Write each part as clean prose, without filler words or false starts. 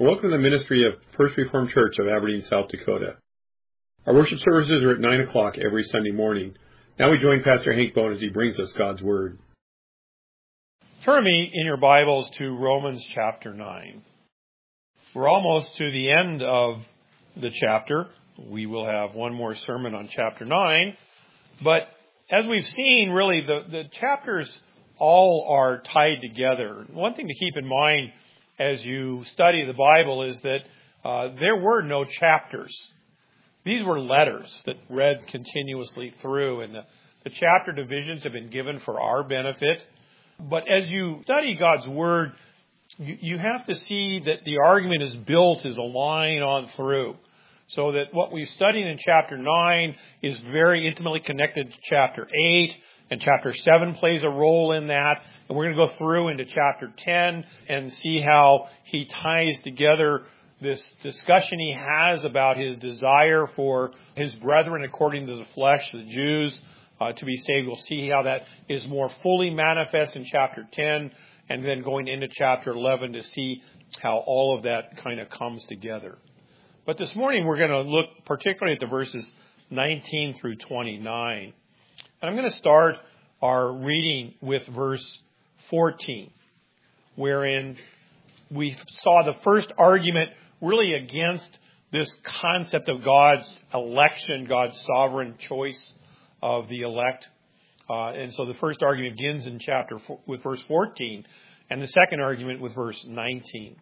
Welcome to the ministry of First Reformed Church of Aberdeen, South Dakota. Our worship services are at 9 o'clock every Sunday morning. Now we join Pastor Hank Bone as he brings us God's Word. Turn me in your Bibles to Romans chapter 9. We're almost to the end of the chapter. We will have one more sermon on chapter 9. But as we've seen, really, the chapters all are tied together. One thing to keep in mind as you study the Bible is that there were no chapters. These were letters that read continuously through, and the chapter divisions have been given for our benefit. But as you study God's Word, you have to see that the argument is built as a line on through, so that what we've studied in chapter 9 is very intimately connected to chapter 8, and chapter 7 plays a role in that. And we're going to go through into chapter 10 and see how he ties together this discussion he has about his desire for his brethren according to the flesh, the Jews, to be saved. We'll see how that is more fully manifest in chapter 10, and then going into chapter 11 to see how all of that kind of comes together. But this morning we're going to look particularly at the verses 19 through 29. And I'm going to start our reading with verse 14, wherein we saw the first argument really against this concept of God's election, God's sovereign choice of the elect. And so the first argument begins in with verse 14, and the second argument with verse 19.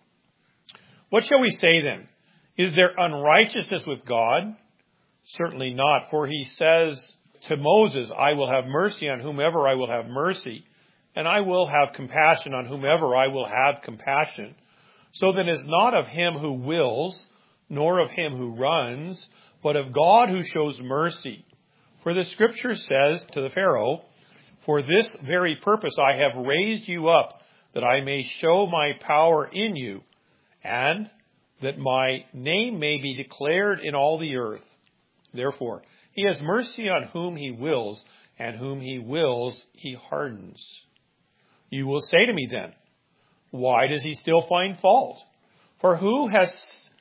What shall we say then? Is there unrighteousness with God? Certainly not, for he says to Moses, I will have mercy on whomever I will have mercy, and I will have compassion on whomever I will have compassion. So then it is not of him who wills, nor of him who runs, but of God who shows mercy. For the Scripture says to the Pharaoh, for this very purpose I have raised you up, that I may show my power in you, and that my name may be declared in all the earth. Therefore, he has mercy on whom he wills, and whom he wills, he hardens. You will say to me then, why does he still find fault? For who has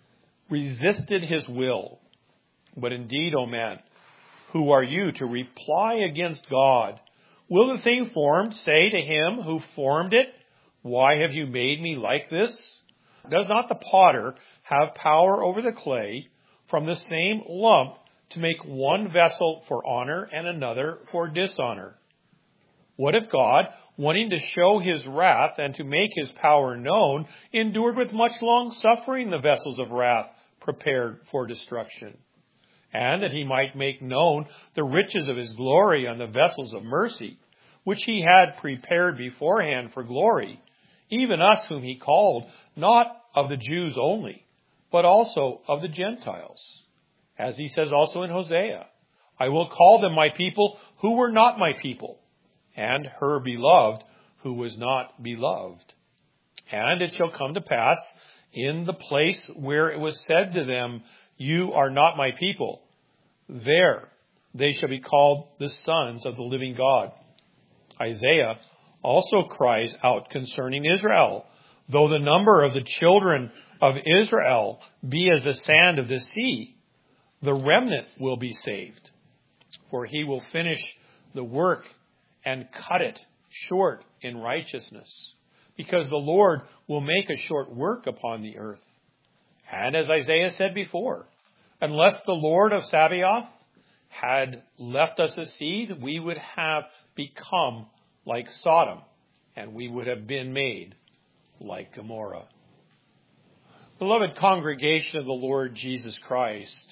resisted his will? But indeed, O man, who are you to reply against God? Will the thing formed say to him who formed it, why have you made me like this? Does not the potter have power over the clay from the same lump to make one vessel for honor and another for dishonor? What if God, wanting to show his wrath and to make his power known, endured with much long suffering the vessels of wrath prepared for destruction, and that he might make known the riches of his glory on the vessels of mercy, which he had prepared beforehand for glory, even us whom he called, not of the Jews only, but also of the Gentiles? As he says also in Hosea, I will call them my people who were not my people, and her beloved who was not beloved. And it shall come to pass in the place where it was said to them, you are not my people, there they shall be called the sons of the living God. Isaiah also cries out concerning Israel, though the number of the children of Israel be as the sand of the sea, the remnant will be saved. For he will finish the work and cut it short in righteousness, because the Lord will make a short work upon the earth. And as Isaiah said before, unless the Lord of Sabaoth had left us a seed, we would have become like Sodom, and we would have been made like Gomorrah. Beloved congregation of the Lord Jesus Christ,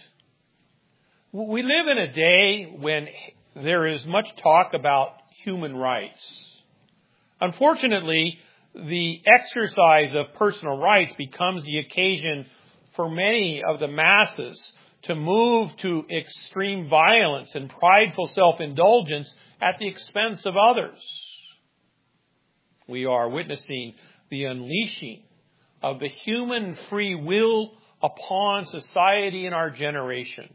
we live in a day when there is much talk about human rights. Unfortunately, the exercise of personal rights becomes the occasion for many of the masses to move to extreme violence and prideful self-indulgence at the expense of others. We are witnessing the unleashing of the human free will upon society in our generation.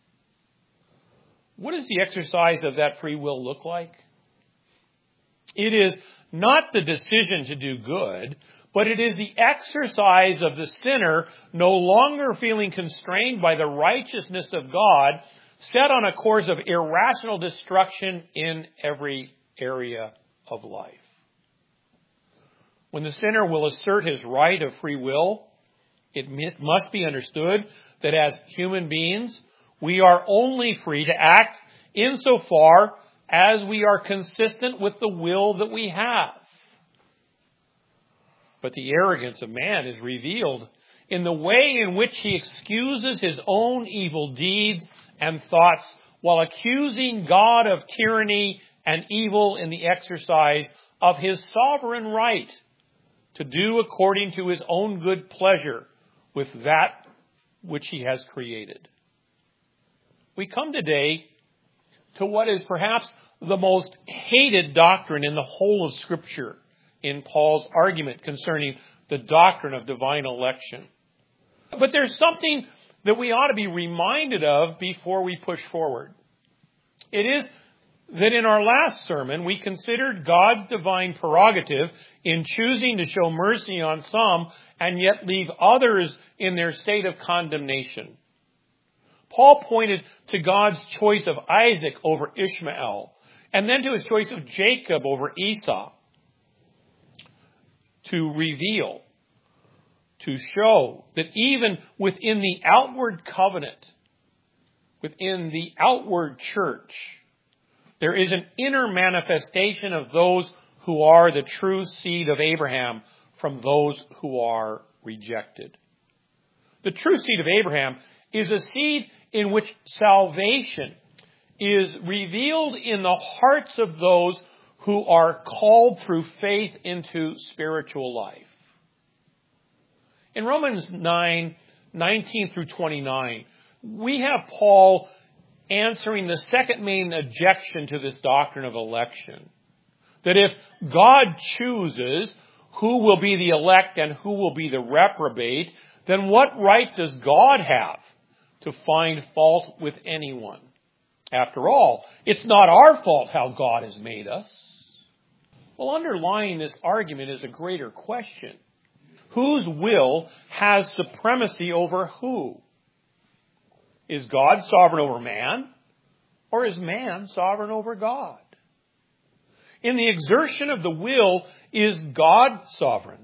What does the exercise of that free will look like? It is not the decision to do good, but it is the exercise of the sinner no longer feeling constrained by the righteousness of God, set on a course of irrational destruction in every area of life. When the sinner will assert his right of free will, it must be understood that as human beings, we are only free to act insofar as we are consistent with the will that we have. But the arrogance of man is revealed in the way in which he excuses his own evil deeds and thoughts while accusing God of tyranny and evil in the exercise of his sovereign right to do according to his own good pleasure with that which he has created. We come today to what is perhaps the most hated doctrine in the whole of Scripture in Paul's argument concerning the doctrine of divine election. But there's something that we ought to be reminded of before we push forward. It is that in our last sermon, we considered God's divine prerogative in choosing to show mercy on some and yet leave others in their state of condemnation. Paul pointed to God's choice of Isaac over Ishmael, and then to his choice of Jacob over Esau, to reveal, to show that even within the outward covenant, within the outward church, there is an inner manifestation of those who are the true seed of Abraham from those who are rejected. The true seed of Abraham is a seed in which salvation is revealed in the hearts of those who are called through faith into spiritual life. In Romans 9:19 through 29, we have Paul answering the second main objection to this doctrine of election. That if God chooses who will be the elect and who will be the reprobate, then what right does God have to find fault with anyone? After all, it's not our fault how God has made us. Well, underlying this argument is a greater question. Whose will has supremacy over who? Is God sovereign over man, or is man sovereign over God? In the exertion of the will, is God sovereign,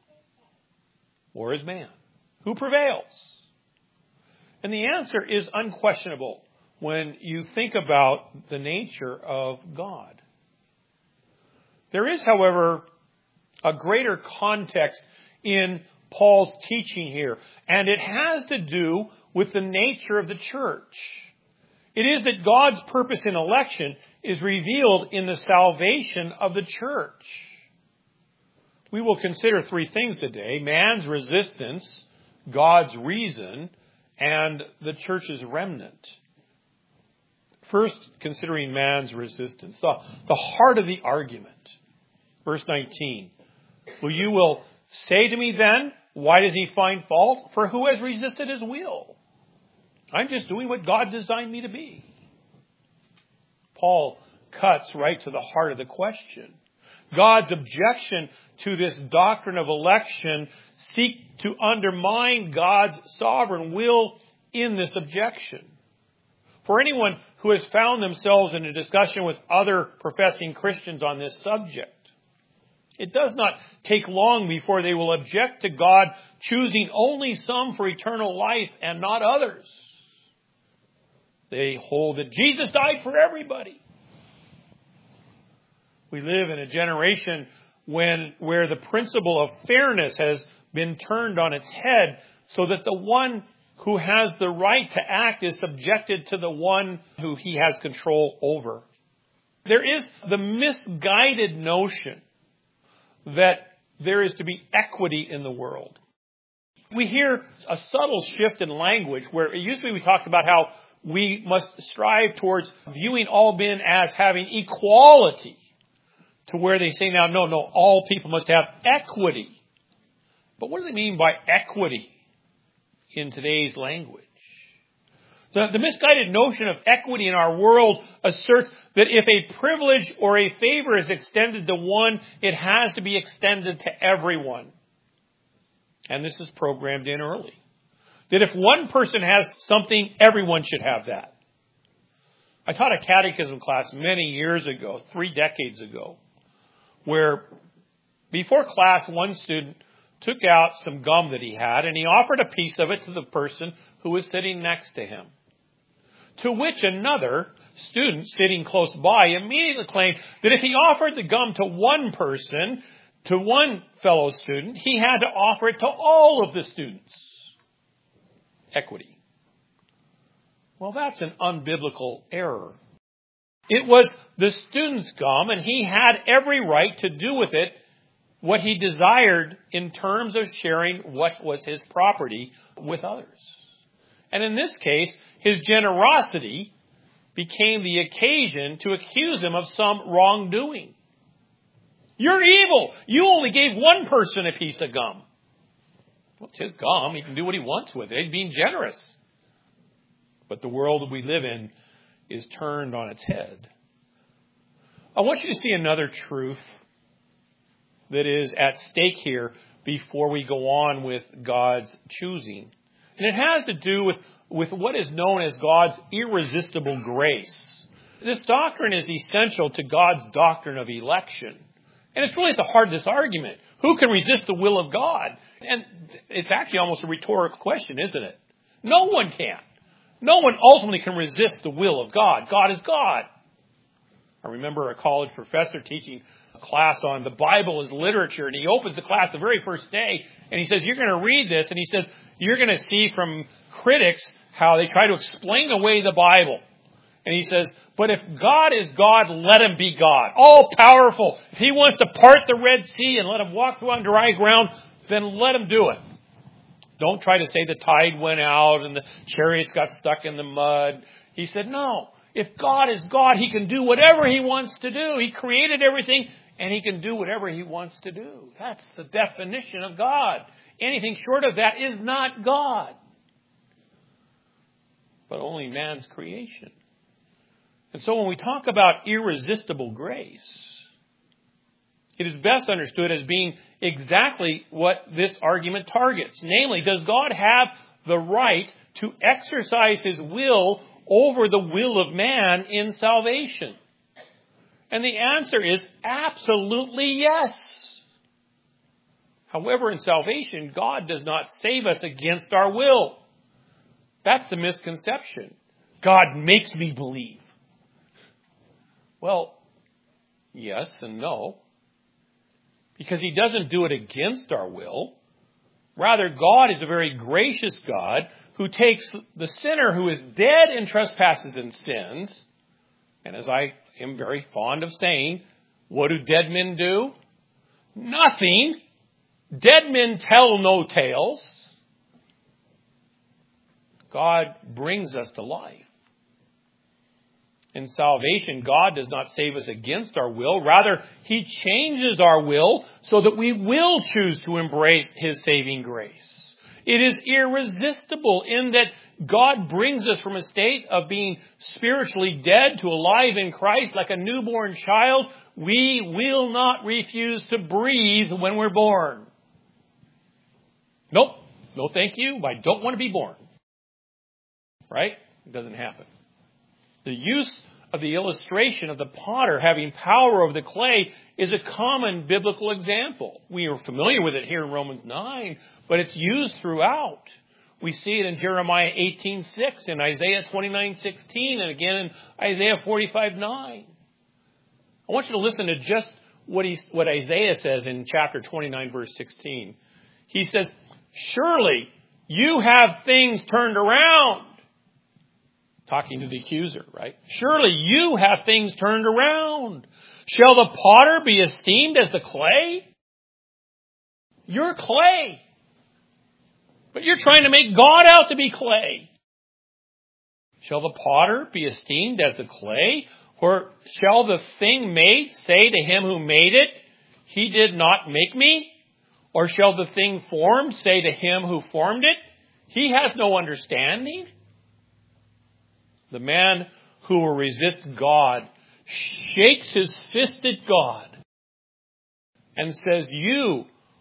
or is man? Who prevails? And the answer is unquestionable when you think about the nature of God. There is, however, a greater context in Paul's teaching here, and it has to do with the nature of the church. It is that God's purpose in election is revealed in the salvation of the church. We will consider three things today: man's resistance, God's reason, and the church's remnant. First, considering man's resistance, the heart of the argument. Verse 19, you will say to me then, why does he find fault? For who has resisted his will? I'm just doing what God designed me to be. Paul cuts right to the heart of the question. God's objection to this doctrine of election seek to undermine God's sovereign will in this objection. For anyone who has found themselves in a discussion with other professing Christians on this subject, it does not take long before they will object to God choosing only some for eternal life and not others. They hold that Jesus died for everybody. We live in a generation where the principle of fairness has been turned on its head, so that the one who has the right to act is subjected to the one who he has control over. There is the misguided notion that there is to be equity in the world. We hear a subtle shift in language where it used to be we talked about how we must strive towards viewing all men as having equality, to where they say now, no, all people must have equity. But what do they mean by equity in today's language? The misguided notion of equity in our world asserts that if a privilege or a favor is extended to one, it has to be extended to everyone. and this is programmed in early, that if one person has something, everyone should have that. I taught a catechism class many years ago, 3 decades ago, where before class, one student took out some gum that he had, and he offered a piece of it to the person who was sitting next to him. To which another student sitting close by immediately claimed that if he offered the gum to one person, to one fellow student, he had to offer it to all of the students. Equity. Well, that's an unbiblical error. It was the student's gum, and he had every right to do with it what he desired in terms of sharing what was his property with others. And in this case, his generosity became the occasion to accuse him of some wrongdoing. You're evil. You only gave one person a piece of gum. Well, it's his gum. He can do what he wants with it. He's being generous. But the world that we live in is turned on its head. I want you to see another truth that is at stake here before we go on with God's choosing. And it has to do with what is known as God's irresistible grace. This doctrine is essential to God's doctrine of election. And it's really at the heart of this argument. Who can resist the will of God? And it's actually almost a rhetorical question, isn't it? No one can. No one ultimately can resist the will of God. God is God. I remember a college professor teaching a class on the Bible as literature, and he opens the class the very first day, and he says, you're going to read this, and he says, you're going to see from critics how they try to explain away the Bible. And he says, but if God is God, let him be God. All powerful. If he wants to part the Red Sea and let him walk through on dry ground, then let him do it. Don't try to say the tide went out and the chariots got stuck in the mud. He said, no. If God is God, he can do whatever he wants to do. He created everything, and he can do whatever he wants to do. That's the definition of God. Anything short of that is not God, but only man's creation. And so when we talk about irresistible grace, it is best understood as being exactly what this argument targets. Namely, does God have the right to exercise his will over the will of man in salvation? And the answer is absolutely yes. However, in salvation, God does not save us against our will. That's the misconception. God makes me believe. Well, yes and no. Because he doesn't do it against our will. Rather, God is a very gracious God who takes the sinner who is dead in trespasses and sins. And as I am very fond of saying, what do dead men do? Nothing. Dead men tell no tales. God brings us to life. In salvation, God does not save us against our will. Rather, he changes our will so that we will choose to embrace his saving grace. It is irresistible in that God brings us from a state of being spiritually dead to alive in Christ like a newborn child. We will not refuse to breathe when we're born. Nope. No, thank you. I don't want to be born. Right? It doesn't happen. The use of the illustration of the potter having power over the clay is a common biblical example. We are familiar with it here in Romans 9, but it's used throughout. We see it in Jeremiah 18:6, in Isaiah 29:16, and again in Isaiah 45:9. I want you to listen to just what Isaiah says in chapter 29, verse 16. He says, surely you have things turned around. Talking to the accuser, right? Surely you have things turned around. Shall the potter be esteemed as the clay? You're clay. But you're trying to make God out to be clay. Shall the potter be esteemed as the clay? Or shall the thing made say to him who made it, he did not make me? Or shall the thing formed say to him who formed it, he has no understanding? The man who will resist God shakes his fist at God and says, you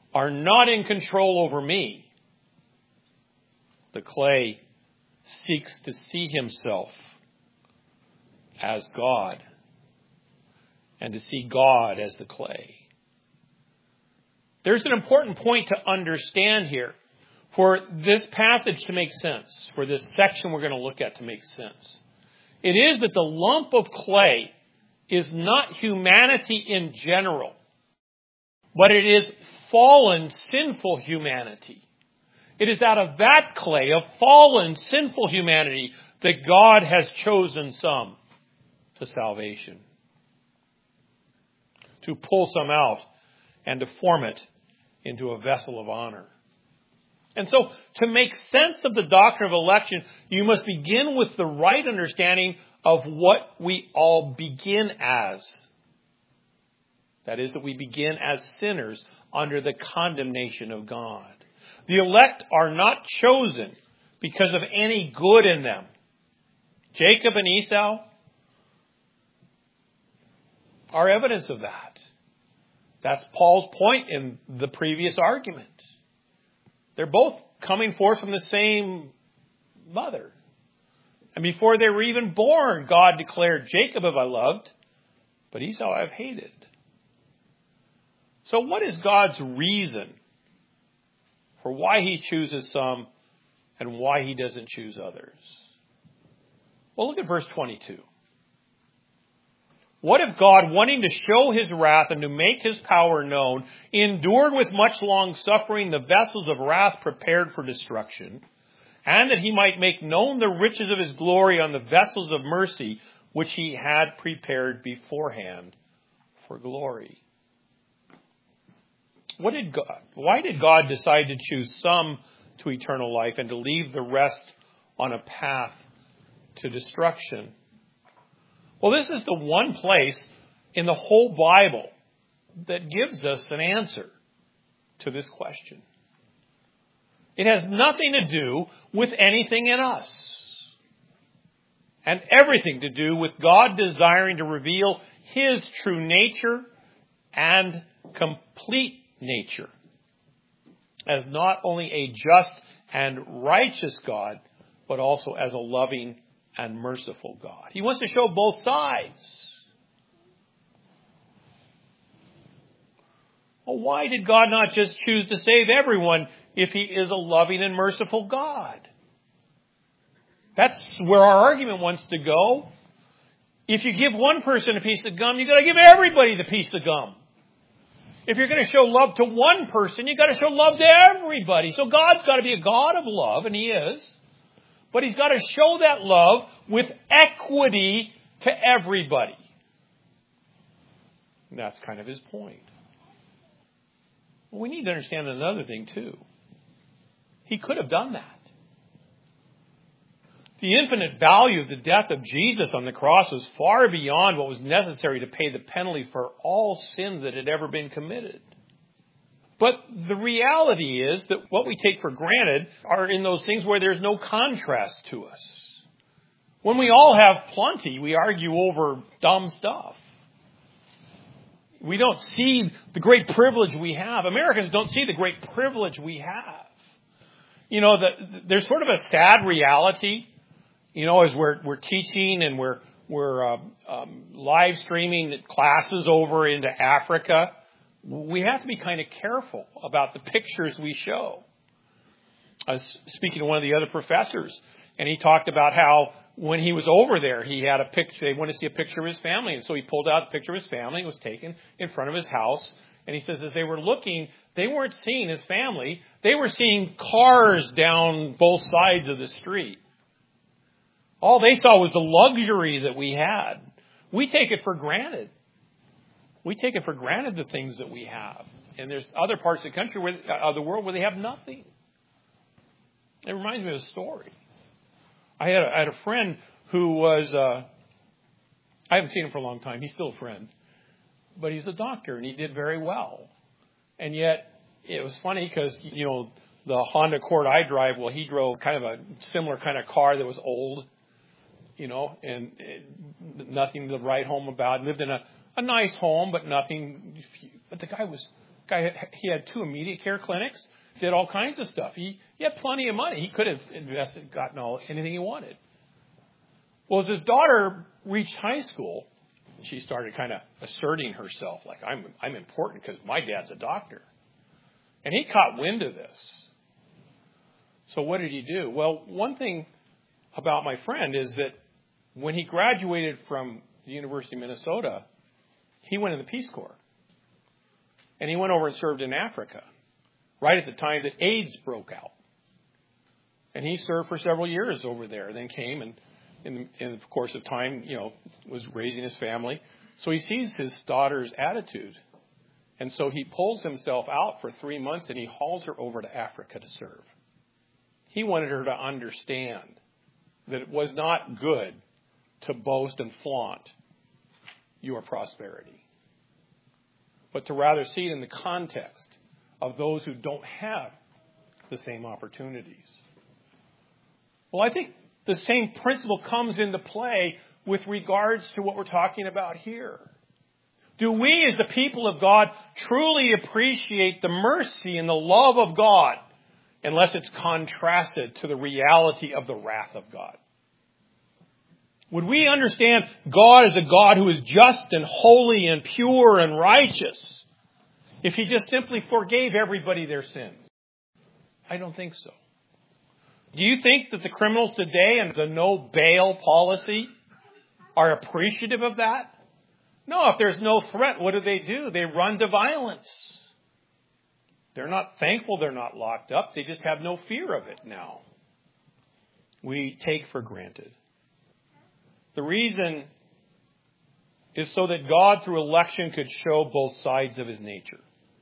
are not in control over me. The clay seeks to see himself as God and to see God as the clay. There's an important point to understand here for this passage to make sense, for this section we're going to look at to make sense. It is that the lump of clay is not humanity in general, but it is fallen, sinful humanity. It is out of that clay, of fallen, sinful humanity, that God has chosen some to salvation, to pull some out and to form it into a vessel of honor. And so, to make sense of the doctrine of election, you must begin with the right understanding of what we all begin as. That is, that we begin as sinners under the condemnation of God. The elect are not chosen because of any good in them. Jacob and Esau are evidence of that. That's Paul's point in the previous argument. They're both coming forth from the same mother. And before they were even born, God declared, Jacob have I loved, but Esau I have hated. So what is God's reason for why he chooses some and why he doesn't choose others? Well, look at verse 22. What if God, wanting to show his wrath and to make his power known, endured with much long suffering the vessels of wrath prepared for destruction, and that he might make known the riches of his glory on the vessels of mercy, which he had prepared beforehand for glory? Why did God decide to choose some to eternal life and to leave the rest on a path to destruction? Well, this is the one place in the whole Bible that gives us an answer to this question. It has nothing to do with anything in us, and everything to do with God desiring to reveal his true nature and complete nature as not only a just and righteous God, but also as a loving and merciful God. He wants to show both sides. Well, why did God not just choose to save everyone if he is a loving and merciful God? That's where our argument wants to go. If you give one person a piece of gum, you've got to give everybody the piece of gum. If you're going to show love to one person, you've got to show love to everybody. So God's got to be a God of love, and he is. But he's got to show that love with equity to everybody. And that's kind of his point. Well, we need to understand another thing, too. He could have done that. The infinite value of the death of Jesus on the cross was far beyond what was necessary to pay the penalty for all sins that had ever been committed. But the reality is that what we take for granted are in those things where there's no contrast to us. When we all have plenty, we argue over dumb stuff. We don't see the great privilege we have. Americans don't see the great privilege we have. You know, there's sort of a sad reality, you know, as we're teaching and we're live streaming classes over into Africa. We have to be kind of careful about the pictures we show. I was speaking to one of the other professors, and he talked about how when he was over there, he had a picture. They wanted to see a picture of his family, and so he pulled out the picture of his family. It was taken in front of his house, and he says as they were looking, they weren't seeing his family. They were seeing cars down both sides of the street. All they saw was the luxury that we had. We take it for granted. We take it for granted the things that we have. And there's other parts of the country, of the world, where they have nothing. It reminds me of a story. I had a friend who was, I haven't seen him for a long time. He's still a friend. But he's a doctor, and he did very well. And yet, it was funny because, you know, the Honda Accord I drive, well, he drove kind of a similar kind of car that was old, you know, and nothing to write home about. Lived in a nice home, but nothing. But the guy was He had 2 immediate care clinics, did all kinds of stuff. He had plenty of money. He could have invested, gotten anything he wanted. Well, as his daughter reached high school, she started kind of asserting herself, like, I'm important because my dad's a doctor. And he caught wind of this. So what did he do? Well, one thing about my friend is that when he graduated from the University of Minnesota, he went in the Peace Corps. And he went over and served in Africa, right at the time that AIDS broke out. And he served for several years over there, then came and in the course of time, was raising his family. So he sees his daughter's attitude. And so he pulls himself out for 3 months and he hauls her over to Africa to serve. He wanted her to understand that it was not good to boast and flaunt your prosperity, but to rather see it in the context of those who don't have the same opportunities. Well, I think the same principle comes into play with regards to what we're talking about here. Do we, as the people of God, truly appreciate the mercy and the love of God unless it's contrasted to the reality of the wrath of God? Would we understand God as a God who is just and holy and pure and righteous if He just simply forgave everybody their sins? I don't think so. Do you think that the criminals today and the no bail policy are appreciative of that? No, if there's no threat, what do? They run to violence. They're not thankful they're not locked up. They just have no fear of it now. We take for granted. The reason is so that God, through election, could show both sides of His nature.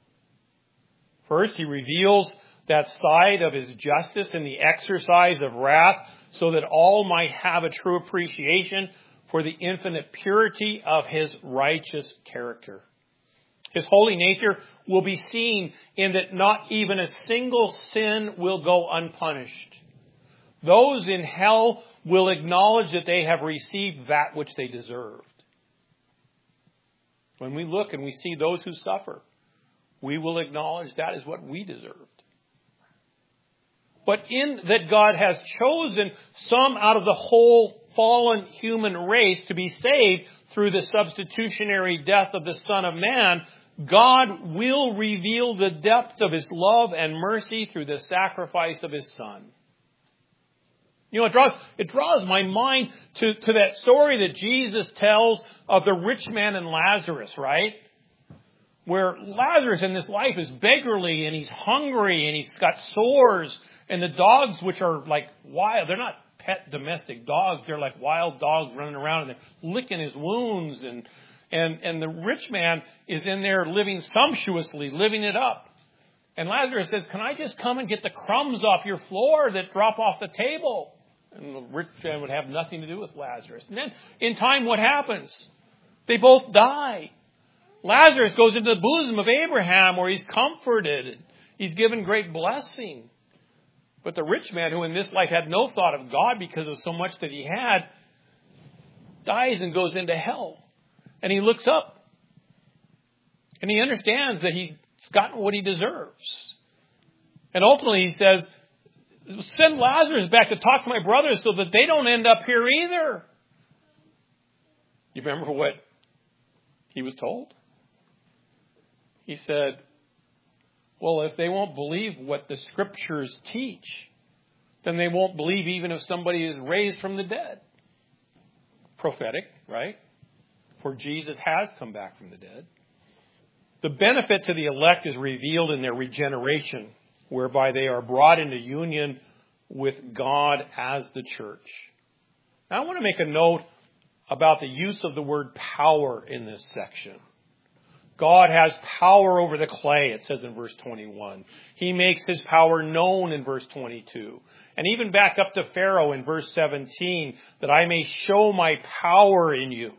First, He reveals that side of His justice in the exercise of wrath so that all might have a true appreciation for the infinite purity of His righteous character. His holy nature will be seen in that not even a single sin will go unpunished. Those in hell will acknowledge that they have received that which they deserved. When we look and we see those who suffer, we will acknowledge that is what we deserved. But in that God has chosen some out of the whole fallen human race to be saved through the substitutionary death of the Son of Man, God will reveal the depth of His love and mercy through the sacrifice of His Son. It draws my mind to that story that Jesus tells of the rich man and Lazarus, right? Where Lazarus in this life is beggarly and he's hungry and he's got sores, and the dogs, which are like wild, they're not pet domestic dogs, they're like wild dogs running around and they're licking his wounds, and the rich man is in there living sumptuously, living it up. And Lazarus says, "Can I just come and get the crumbs off your floor that drop off the table?" And the rich man would have nothing to do with Lazarus. And then in time, what happens? They both die. Lazarus goes into the bosom of Abraham where he's comforted. He's given great blessing. But the rich man, who in this life had no thought of God because of so much that he had, dies and goes into hell. And he looks up. And he understands that he's gotten what he deserves. And ultimately he says, "Send Lazarus back to talk to my brothers so that they don't end up here either." You remember what he was told? He said, "Well, if they won't believe what the Scriptures teach, then they won't believe even if somebody is raised from the dead." Prophetic, right? For Jesus has come back from the dead. The benefit to the elect is revealed in their regeneration, whereby they are brought into union with God as the church. Now, I want to make a note about the use of the word power in this section. God has power over the clay, it says in verse 21. He makes His power known in verse 22. And even back up to Pharaoh in verse 17, that I may show my power in you.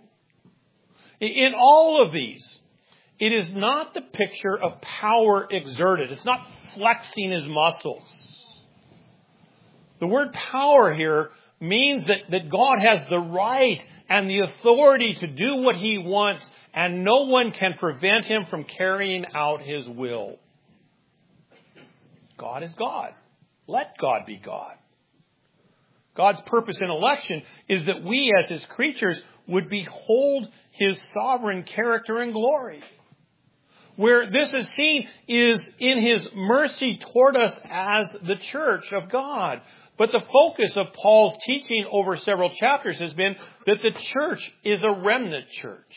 In all of these, it is not the picture of power exerted. It's not flexing his muscles. The word power here means that God has the right and the authority to do what He wants, and no one can prevent Him from carrying out His will. God is God. Let God be God. God's purpose in election is that we as His creatures would behold His sovereign character and glory. Where this is seen is in His mercy toward us as the church of God. But the focus of Paul's teaching over several chapters has been that the church is a remnant church.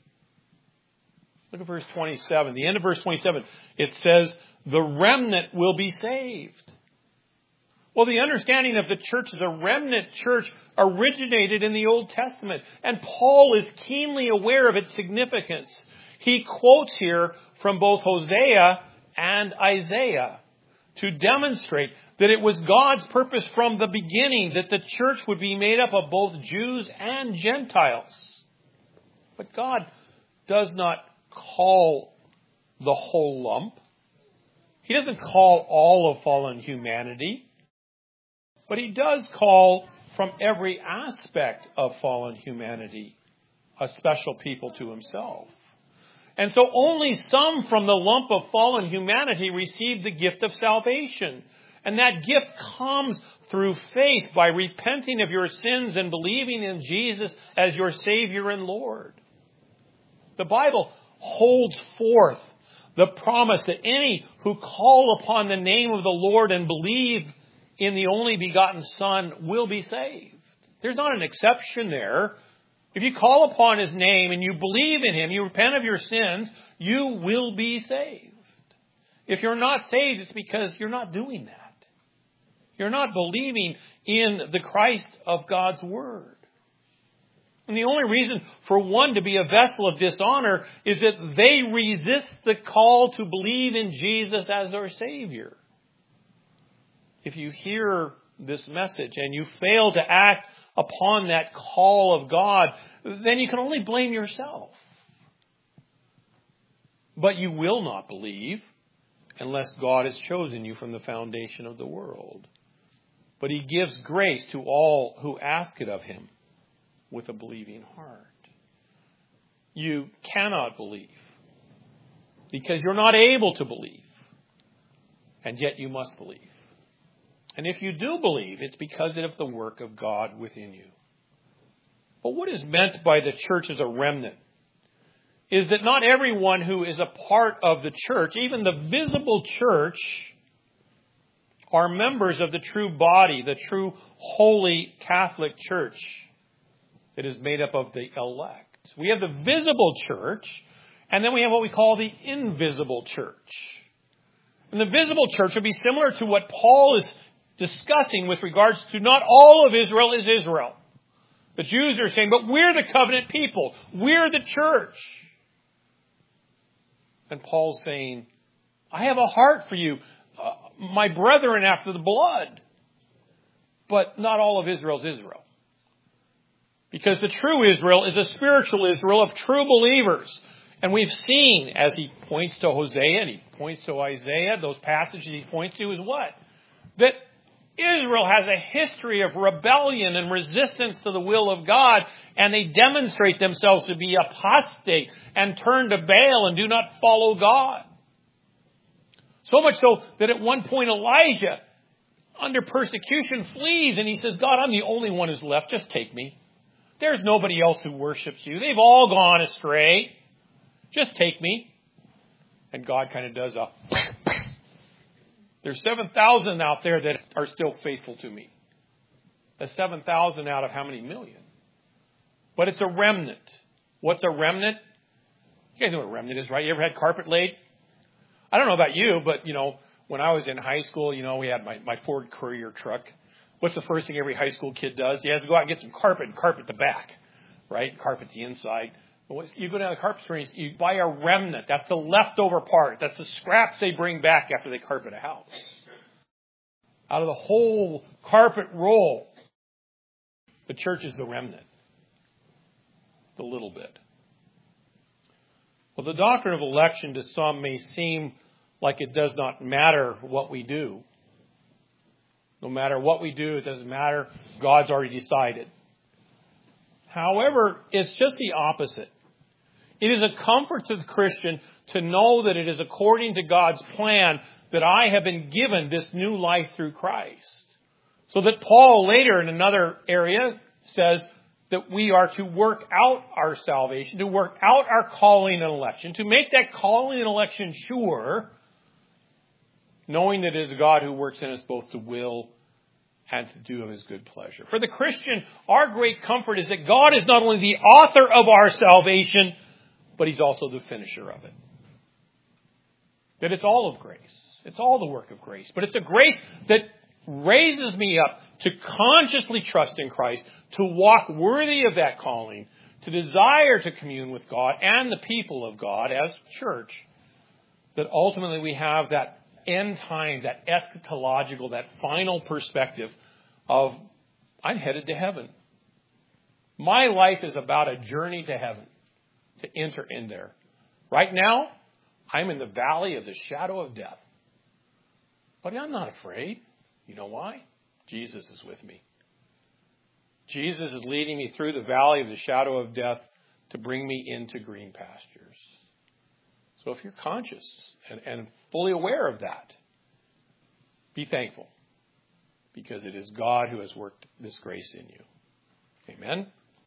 Look at verse 27. The end of verse 27, it says, the remnant will be saved. Well, the understanding of the church as a remnant church originated in the Old Testament, and Paul is keenly aware of its significance. He quotes here from both Hosea and Isaiah to demonstrate that it was God's purpose from the beginning that the church would be made up of both Jews and Gentiles. But God does not call the whole lump. He doesn't call all of fallen humanity. But He does call from every aspect of fallen humanity a special people to Himself. And so only some from the lump of fallen humanity receive the gift of salvation. And that gift comes through faith by repenting of your sins and believing in Jesus as your Savior and Lord. The Bible holds forth the promise that any who call upon the name of the Lord and believe in the only begotten Son will be saved. There's not an exception there. If you call upon His name and you believe in Him, you repent of your sins, you will be saved. If you're not saved, it's because you're not doing that. You're not believing in the Christ of God's Word. And the only reason for one to be a vessel of dishonor is that they resist the call to believe in Jesus as our Savior. If you hear this message and you fail to act upon that call of God, then you can only blame yourself. But you will not believe unless God has chosen you from the foundation of the world. But He gives grace to all who ask it of Him with a believing heart. You cannot believe because you're not able to believe, and yet you must believe. And if you do believe, it's because of the work of God within you. But what is meant by the church as a remnant is that not everyone who is a part of the church, even the visible church, are members of the true body, the true holy Catholic Church that is made up of the elect. We have the visible church, and then we have what we call the invisible church. And the visible church would be similar to what Paul is discussing with regards to not all of Israel is Israel. The Jews are saying, but we're the covenant people. We're the church. And Paul's saying, I have a heart for you, my brethren after the blood. But not all of Israel is Israel. Because the true Israel is a spiritual Israel of true believers. And we've seen, as he points to Hosea and he points to Isaiah, those passages he points to is what? That Israel has a history of rebellion and resistance to the will of God, and they demonstrate themselves to be apostate and turn to Baal and do not follow God. So much so that at one point Elijah, under persecution, flees and he says, God, I'm the only one who's left. Just take me. There's nobody else who worships you. They've all gone astray. Just take me. And God kind of does a... There's 7,000 out there that are still faithful to me. That's 7,000 out of how many million? But it's a remnant. What's a remnant? You guys know what a remnant is, right? You ever had carpet laid? I don't know about you, but, when I was in high school, we had my Ford Courier truck. What's the first thing every high school kid does? He has to go out and get some carpet and carpet the back, right? Carpet the inside. You go down to the carpet store and you buy a remnant. That's the leftover part. That's the scraps they bring back after they carpet a house. Out of the whole carpet roll, the church is the remnant. The little bit. Well, the doctrine of election to some may seem like it does not matter what we do. No matter what we do, it doesn't matter. God's already decided. However, it's just the opposite. It is a comfort to the Christian to know that it is according to God's plan that I have been given this new life through Christ. So that Paul later in another area says that we are to work out our salvation, to work out our calling and election, to make that calling and election sure, knowing that it is God who works in us both to will and to do of his good pleasure. For the Christian, our great comfort is that God is not only the author of our salvation, but he's also the finisher of it. That it's all of grace. It's all the work of grace. But it's a grace that raises me up to consciously trust in Christ, to walk worthy of that calling, to desire to commune with God and the people of God as church, that ultimately we have that end times, that eschatological, that final perspective of, I'm headed to heaven. My life is about a journey to heaven, to enter in there. Right now, I'm in the valley of the shadow of death. But I'm not afraid. You know why? Jesus is with me. Jesus is leading me through the valley of the shadow of death to bring me into green pastures. So if you're conscious and fully aware of that, be thankful, because it is God who has worked this grace in you. Amen.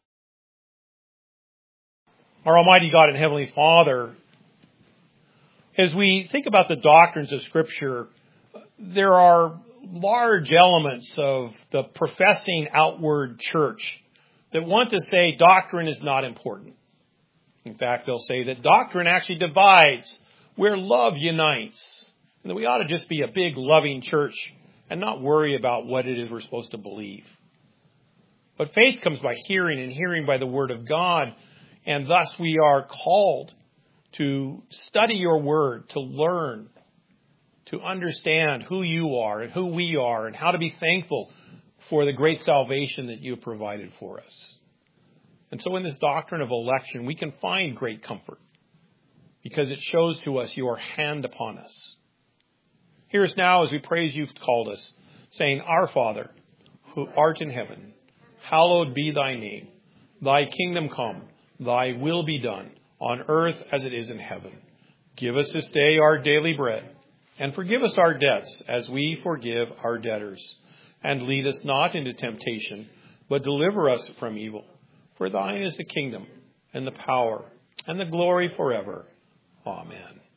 Our Almighty God and Heavenly Father, as we think about the doctrines of Scripture, there are large elements of the professing outward church that want to say doctrine is not important. In fact, they'll say that doctrine actually divides where love unites, and that we ought to just be a big loving church and not worry about what it is we're supposed to believe. But faith comes by hearing, and hearing by the Word of God, and thus we are called to study your Word, to learn, to understand who you are and who we are, and how to be thankful for the great salvation that you have provided for us. And so in this doctrine of election, we can find great comfort because it shows to us your hand upon us. Hear us now as we praise you've called us, saying, Our Father, who art in heaven, hallowed be thy name. Thy kingdom come, thy will be done, on earth as it is in heaven. Give us this day our daily bread, and forgive us our debts as we forgive our debtors. And lead us not into temptation, but deliver us from evil. For thine is the kingdom, and the power, and the glory forever. Amen.